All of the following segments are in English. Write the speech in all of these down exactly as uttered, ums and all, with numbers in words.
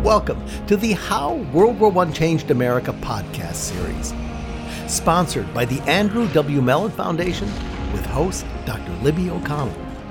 Welcome to the How World War One Changed America podcast series, sponsored by the Andrew W. Mellon Foundation with host Doctor Libby O'Connell.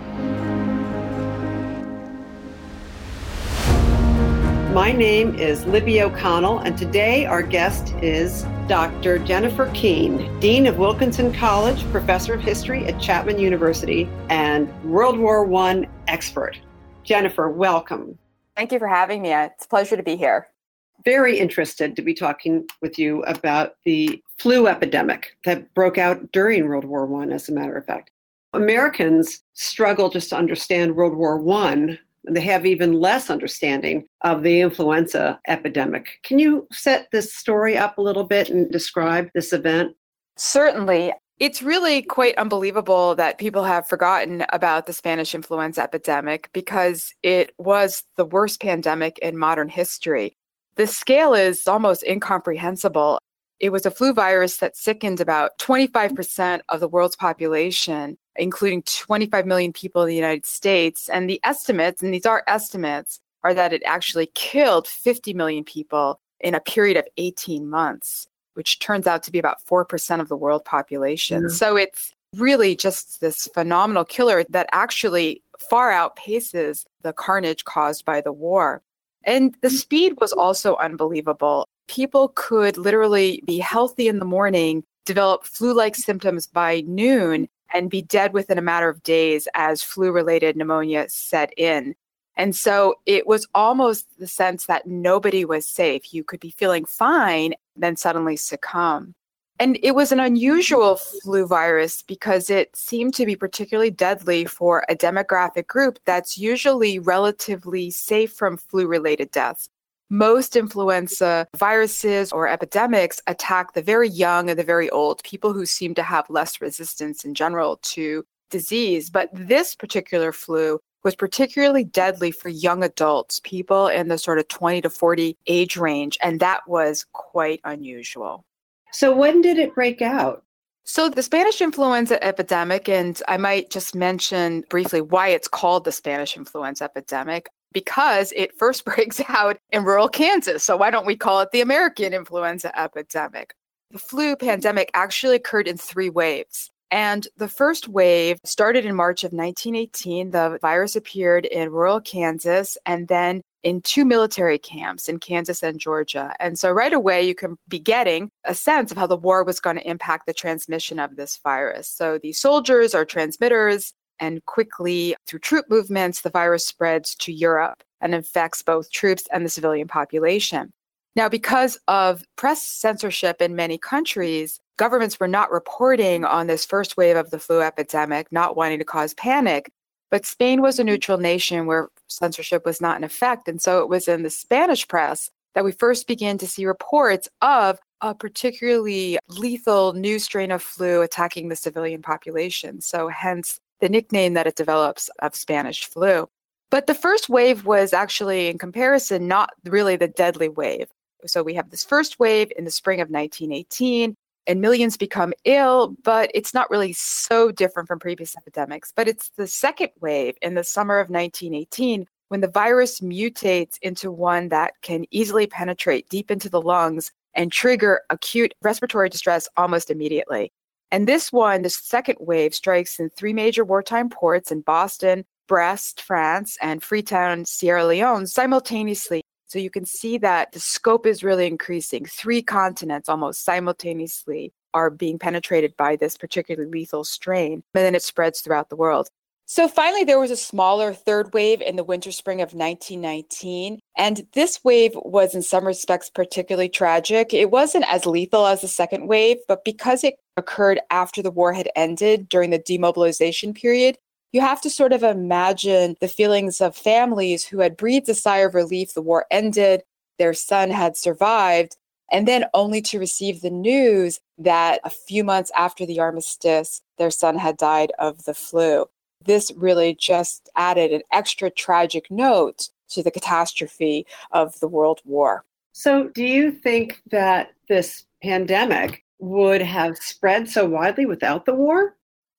My name is Libby O'Connell, and today our guest is Doctor Jennifer Keene, Dean of Wilkinson College, Professor of History at Chapman University, and World War One expert. Jennifer, welcome. Thank you for having me. It's a pleasure to be here. Very interested to be talking with you about the flu epidemic that broke out during World War One, as a matter of fact. Americans struggle just to understand World War One. They have even less understanding of the influenza epidemic. Can you set this story up a little bit and describe this event? Certainly. It's really quite unbelievable that people have forgotten about the Spanish influenza epidemic because it was the worst pandemic in modern history. The scale is almost incomprehensible. It was a flu virus that sickened about twenty-five percent of the world's population, including twenty-five million people in the United States. And the estimates, and these are estimates, are that it actually killed fifty million people in a period of eighteen months, which turns out to be about four percent of the world population. Yeah. So it's really just this phenomenal killer that actually far outpaces the carnage caused by the war. And the speed was also unbelievable. People could literally be healthy in the morning, develop flu-like symptoms by noon, and be dead within a matter of days as flu-related pneumonia set in. And so it was almost the sense that nobody was safe. You could be feeling fine, then suddenly succumb. And it was an unusual flu virus because it seemed to be particularly deadly for a demographic group that's usually relatively safe from flu-related deaths. Most influenza viruses or epidemics attack the very young and the very old, people who seem to have less resistance in general to disease. But this particular flu was particularly deadly for young adults, people in the sort of twenty to forty age range, and that was quite unusual. So when did it break out? So the Spanish influenza epidemic, and I might just mention briefly why it's called the Spanish influenza epidemic, because it first breaks out in rural Kansas. So why don't we call it the American influenza epidemic? The flu pandemic actually occurred in three waves. And the first wave started in March of nineteen eighteen. The virus appeared in rural Kansas and then in two military camps in Kansas and Georgia. And so right away, you can be getting a sense of how the war was going to impact the transmission of this virus. So the soldiers are transmitters, and quickly through troop movements, the virus spreads to Europe and infects both troops and the civilian population. Now, because of press censorship in many countries, governments were not reporting on this first wave of the flu epidemic, not wanting to cause panic. But Spain was a neutral nation where censorship was not in effect. And so it was in the Spanish press that we first began to see reports of a particularly lethal new strain of flu attacking the civilian population. So hence the nickname that it develops of Spanish flu. But the first wave was actually, in comparison, not really the deadly wave. So we have this first wave in the spring of nineteen eighteen. And millions become ill, but it's not really so different from previous epidemics. But it's the second wave in the summer of nineteen eighteen when the virus mutates into one that can easily penetrate deep into the lungs and trigger acute respiratory distress almost immediately. And this one, the second wave, strikes in three major wartime ports in Boston, Brest, France, and Freetown, Sierra Leone simultaneously. So you can see that the scope is really increasing. Three continents almost simultaneously are being penetrated by this particularly lethal strain, and then it spreads throughout the world. So finally, there was a smaller third wave in the winter spring of nineteen nineteen. And this wave was in some respects particularly tragic. It wasn't as lethal as the second wave, but because it occurred after the war had ended during the demobilization period, you have to sort of imagine the feelings of families who had breathed a sigh of relief. The war ended, their son had survived, and then only to receive the news that a few months after the armistice, their son had died of the flu. This really just added an extra tragic note to the catastrophe of the World War. So do you think that this pandemic would have spread so widely without the war?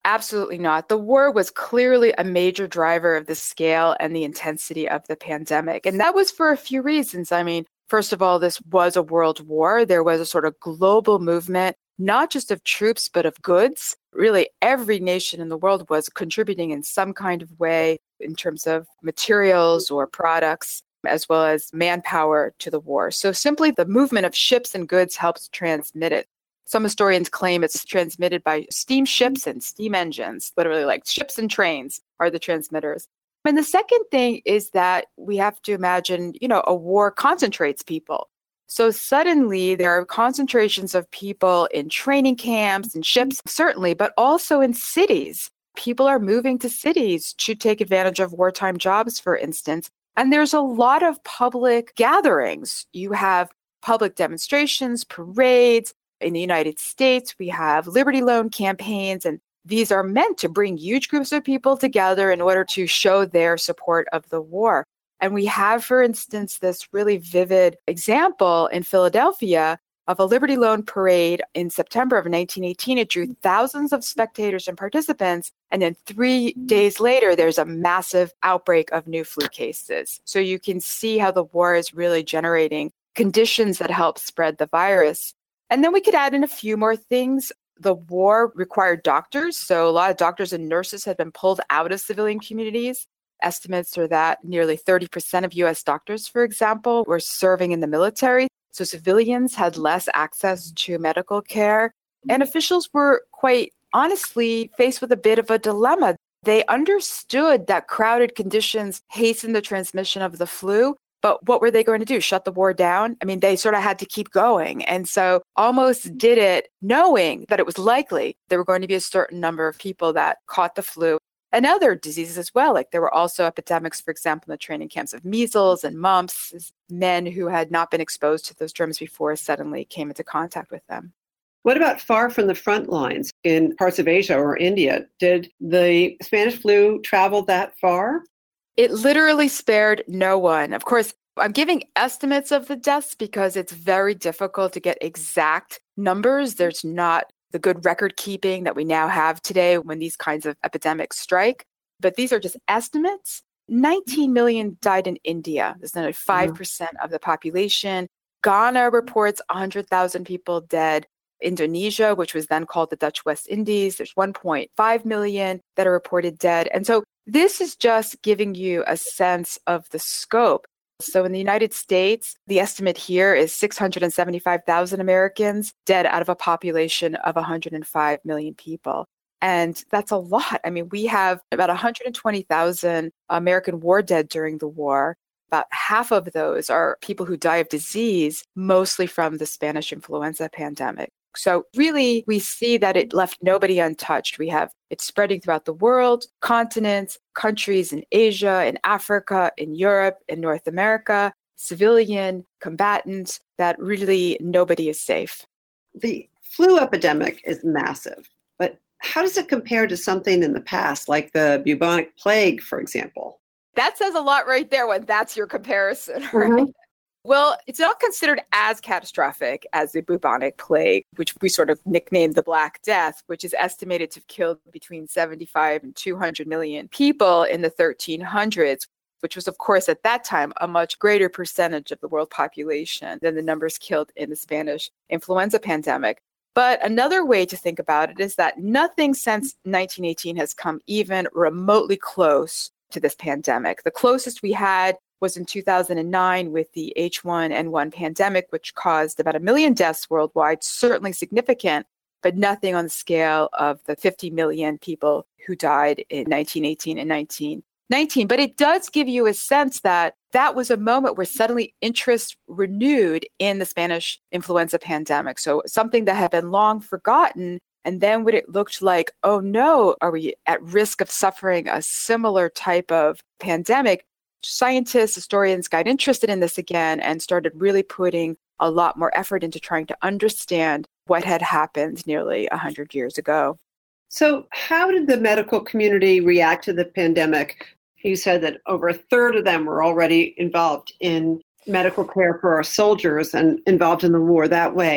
Absolutely not. The war was clearly a major driver of the scale and the intensity of the pandemic. And that was for a few reasons. I mean, first of all, this was a world war. There was a sort of global movement, not just of troops, but of goods. Really, every nation in the world was contributing in some kind of way in terms of materials or products, as well as manpower to the war. So simply the movement of ships and goods helps transmit it. Some historians claim it's transmitted by steamships and steam engines, literally like ships and trains are the transmitters. And the second thing is that we have to imagine, you know, a war concentrates people. So suddenly there are concentrations of people in training camps and ships, certainly, but also in cities. People are moving to cities to take advantage of wartime jobs, for instance. And there's a lot of public gatherings. You have public demonstrations, parades. In the United States, we have Liberty Loan campaigns, and these are meant to bring huge groups of people together in order to show their support of the war. And we have, for instance, this really vivid example in Philadelphia of a Liberty Loan parade in September of nineteen eighteen. It drew thousands of spectators and participants. And then three days later, there's a massive outbreak of new flu cases. So you can see how the war is really generating conditions that help spread the virus. And then we could add in a few more things. The war required doctors. So a lot of doctors and nurses had been pulled out of civilian communities. Estimates are that nearly thirty percent of U S doctors, for example, were serving in the military. So civilians had less access to medical care. And officials were quite honestly faced with a bit of a dilemma. They understood that crowded conditions hasten the transmission of the flu. But what were they going to do? Shut the war down? I mean, they sort of had to keep going. And so almost did it knowing that it was likely there were going to be a certain number of people that caught the flu and other diseases as well. Like there were also epidemics, for example, in the training camps of measles and mumps. Men who had not been exposed to those germs before suddenly came into contact with them. What about far from the front lines in parts of Asia or India? Did the Spanish flu travel that far? It literally spared no one. Of course, I'm giving estimates of the deaths because it's very difficult to get exact numbers. There's not the good record keeping that we now have today when these kinds of epidemics strike. But these are just estimates. nineteen million died in India. There's nearly five percent of the population. Ghana reports one hundred thousand people dead. Indonesia, which was then called the Dutch West Indies, there's one point five million that are reported dead. And so this is just giving you a sense of the scope. So in the United States, the estimate here is six hundred seventy-five thousand Americans dead out of a population of one hundred five million people. And that's a lot. I mean, we have about one hundred twenty thousand American war dead during the war. About half of those are people who die of disease, mostly from the Spanish influenza pandemic. So really, we see that it left nobody untouched. We have it spreading throughout the world, continents, countries in Asia, in Africa, in Europe, in North America, civilian, combatants, that really nobody is safe. The flu epidemic is massive, but how does it compare to something in the past, like the bubonic plague, for example? That says a lot right there when that's your comparison, right? Mm-hmm. Well, it's not considered as catastrophic as the bubonic plague, which we sort of nicknamed the Black Death, which is estimated to have killed between seventy-five and two hundred million people in the thirteen hundreds, which was, of course, at that time, a much greater percentage of the world population than the numbers killed in the Spanish influenza pandemic. But another way to think about it is that nothing since nineteen eighteen has come even remotely close to this pandemic. The closest we had was in two thousand nine with the H one N one pandemic, which caused about a million deaths worldwide, certainly significant, but nothing on the scale of the fifty million people who died in nineteen eighteen and nineteen nineteen. But it does give you a sense that that was a moment where suddenly interest renewed in the Spanish influenza pandemic. So something that had been long forgotten. And then when it looked like, oh no, are we at risk of suffering a similar type of pandemic? Scientists, historians got interested in this again and started really putting a lot more effort into trying to understand what had happened nearly one hundred years ago. So how did the medical community react to the pandemic? You said that over a third of them were already involved in medical care for our soldiers and involved in the war that way.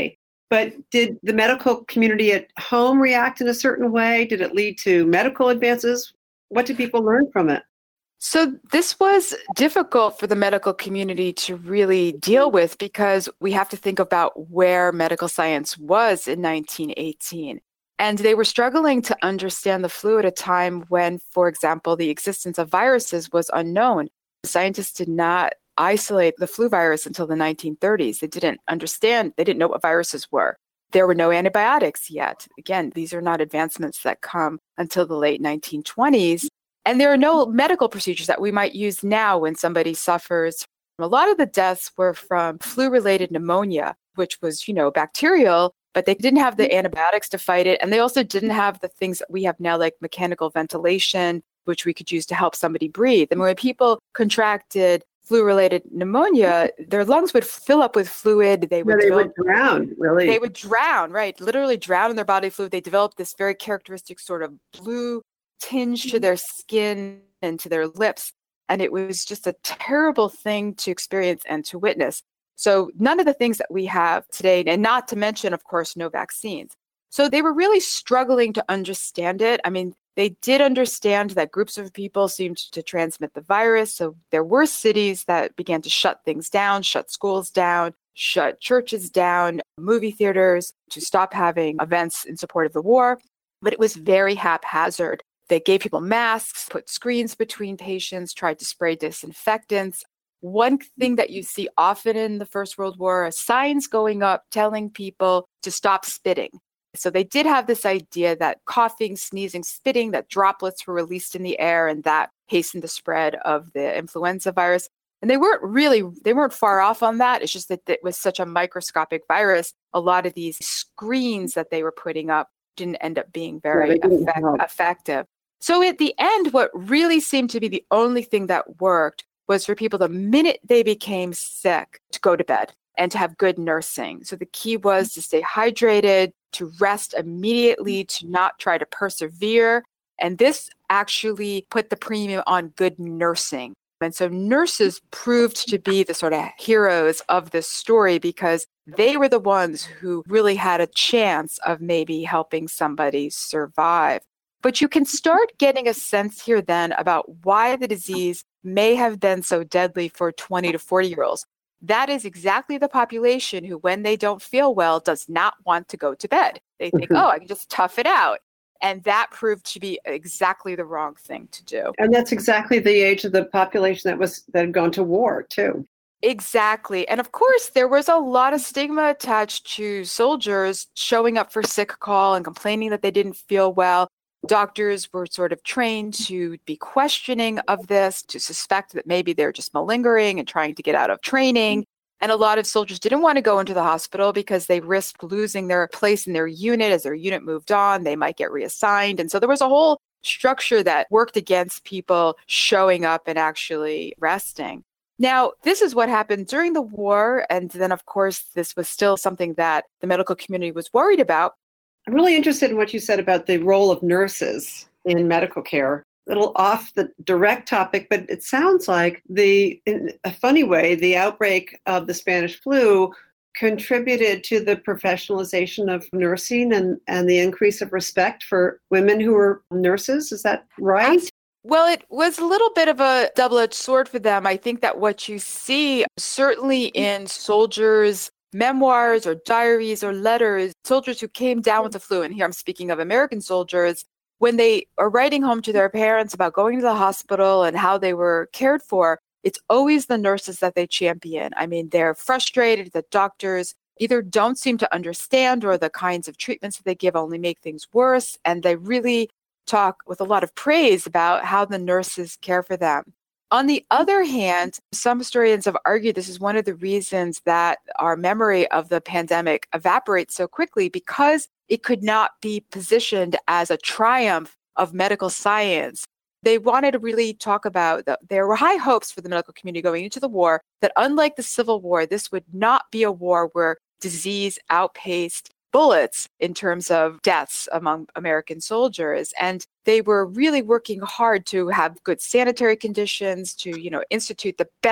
But did the medical community at home react in a certain way? Did it lead to medical advances? What did people learn from it? So this was difficult for the medical community to really deal with because we have to think about where medical science was in nineteen eighteen. And they were struggling to understand the flu at a time when, for example, the existence of viruses was unknown. Scientists did not isolate the flu virus until the nineteen thirties. They didn't understand, they didn't know what viruses were. There were no antibiotics yet. Again, these are not advancements that come until the late nineteen twenties. And there are no medical procedures that we might use now when somebody suffers. A lot of the deaths were from flu-related pneumonia, which was, you know, bacterial, but they didn't have the antibiotics to fight it. And they also didn't have the things that we have now, like mechanical ventilation, which we could use to help somebody breathe. And when people contracted flu-related pneumonia, their lungs would fill up with fluid. They would, yeah, they develop, would drown, really. They would drown, right? Literally drown in their body fluid. They developed this very characteristic sort of blue tinge to their skin and to their lips. And it was just a terrible thing to experience and to witness. So none of the things that we have today, and not to mention, of course, no vaccines. So they were really struggling to understand it. I mean, they did understand that groups of people seemed to transmit the virus. So there were cities that began to shut things down, shut schools down, shut churches down, movie theaters, to stop having events in support of the war. But it was very haphazard. They gave people masks, put screens between patients, tried to spray disinfectants. One thing that you see often in the First World War are signs going up telling people to stop spitting. So they did have this idea that coughing, sneezing, spitting, that droplets were released in the air, and that hastened the spread of the influenza virus. And they weren't really, they weren't far off on that. It's just that it was such a microscopic virus. A lot of these screens that they were putting up didn't end up being very yeah, effect- effective. So at the end, what really seemed to be the only thing that worked was for people, the minute they became sick, to go to bed and to have good nursing. So the key was to stay hydrated, to rest immediately, to not try to persevere. And this actually put the premium on good nursing. And so nurses proved to be the sort of heroes of this story because they were the ones who really had a chance of maybe helping somebody survive. But you can start getting a sense here then about why the disease may have been so deadly for twenty to forty year olds. That is exactly the population who, when they don't feel well, does not want to go to bed. They think, oh, I can just tough it out. And that proved to be exactly the wrong thing to do. And that's exactly the age of the population that was that had gone to war, too. Exactly. And of course, there was a lot of stigma attached to soldiers showing up for sick call and complaining that they didn't feel well. Doctors were sort of trained to be questioning of this, to suspect that maybe they're just malingering and trying to get out of training. And a lot of soldiers didn't want to go into the hospital because they risked losing their place in their unit. As their unit moved on, they might get reassigned. And so there was a whole structure that worked against people showing up and actually resting. Now, this is what happened during the war. And then, of course, this was still something that the medical community was worried about. I'm really interested in what you said about the role of nurses in medical care. A little off the direct topic, but it sounds like the, in a funny way, the outbreak of the Spanish flu contributed to the professionalization of nursing and, and the increase of respect for women who were nurses. Is that right? Well, it was a little bit of a double-edged sword for them. I think that what you see, certainly in soldiers' memoirs or diaries or letters, soldiers who came down with the flu, and here I'm speaking of American soldiers, when they are writing home to their parents about going to the hospital and how they were cared for, it's always the nurses that they champion. I mean, they're frustrated that doctors either don't seem to understand or the kinds of treatments that they give only make things worse. And they really talk with a lot of praise about how the nurses care for them. On the other hand, some historians have argued this is one of the reasons that our memory of the pandemic evaporates so quickly, because it could not be positioned as a triumph of medical science. They wanted to really talk about that there were high hopes for the medical community going into the war, that unlike the Civil War, this would not be a war where disease outpaced bullets in terms of deaths among American soldiers. And they were really working hard to have good sanitary conditions, to, you know, institute the best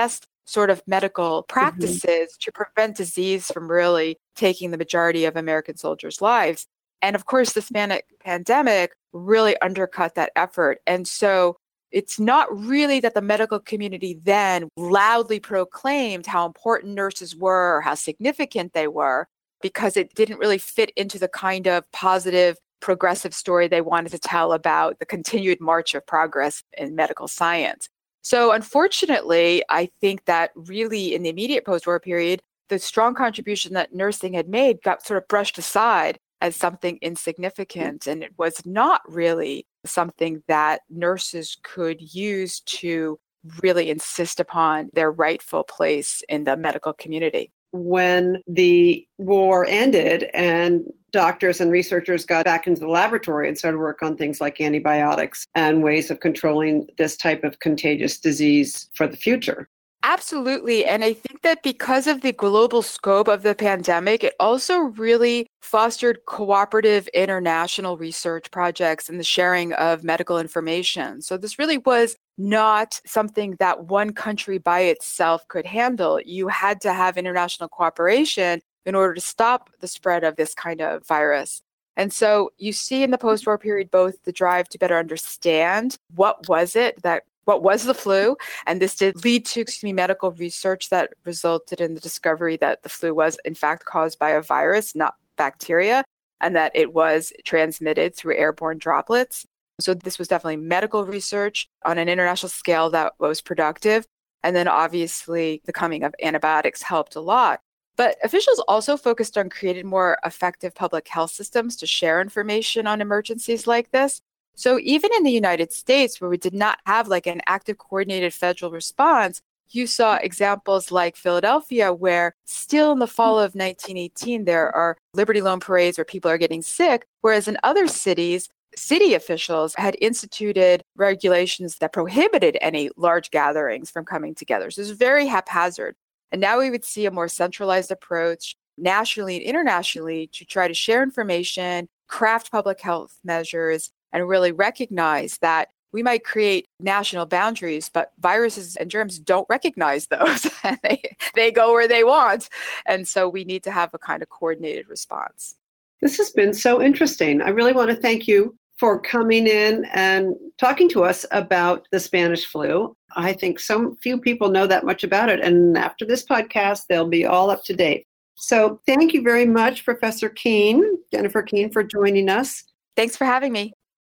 sort of medical practices mm-hmm. to prevent disease from really taking the majority of American soldiers' lives. And of course, the Spanish pandemic really undercut that effort. And so it's not really that the medical community then loudly proclaimed how important nurses were or how significant they were, because it didn't really fit into the kind of positive, progressive story they wanted to tell about the continued march of progress in medical science. So unfortunately, I think that really in the immediate post-war period, the strong contribution that nursing had made got sort of brushed aside as something insignificant. And it was not really something that nurses could use to really insist upon their rightful place in the medical community. When the war ended and doctors and researchers got back into the laboratory and started work on things like antibiotics and ways of controlling this type of contagious disease for the future. Absolutely. And I think that because of the global scope of the pandemic, it also really fostered cooperative international research projects and the sharing of medical information. So this really was not something that one country by itself could handle. You had to have international cooperation in order to stop the spread of this kind of virus. And so you see in the post-war period both the drive to better understand what was it that what was the flu, and this did lead to excuse me, medical research that resulted in the discovery that the flu was in fact caused by a virus, not bacteria, and that it was transmitted through airborne droplets. So this was definitely medical research on an international scale that was productive. And then obviously the coming of antibiotics helped a lot. But officials also focused on creating more effective public health systems to share information on emergencies like this. So even in the United States, where we did not have like an active coordinated federal response, you saw examples like Philadelphia, where still in the fall of nineteen eighteen, there are Liberty Loan parades where people are getting sick, whereas in other cities, city officials had instituted regulations that prohibited any large gatherings from coming together. So it was very haphazard. And now we would see a more centralized approach nationally and internationally to try to share information, craft public health measures, and really recognize that we might create national boundaries, but viruses and germs don't recognize those. and they, they go where they want. And so we need to have a kind of coordinated response. This has been so interesting. I really want to thank you for coming in and talking to us about the Spanish flu. I think so few people know that much about it. And after this podcast, they'll be all up to date. So thank you very much, Professor Keene, Jennifer Keene, for joining us. Thanks for having me.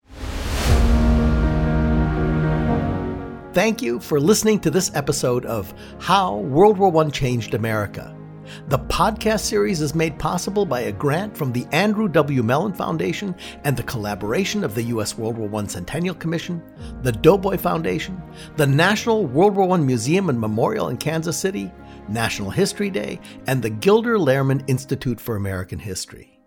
Thank you for listening to this episode of How World War One Changed America. The podcast series is made possible by a grant from the Andrew W. Mellon Foundation and the collaboration of the U S World War One Centennial Commission, the Doughboy Foundation, the National World War One Museum and Memorial in Kansas City, National History Day, and the Gilder Lehrman Institute for American History.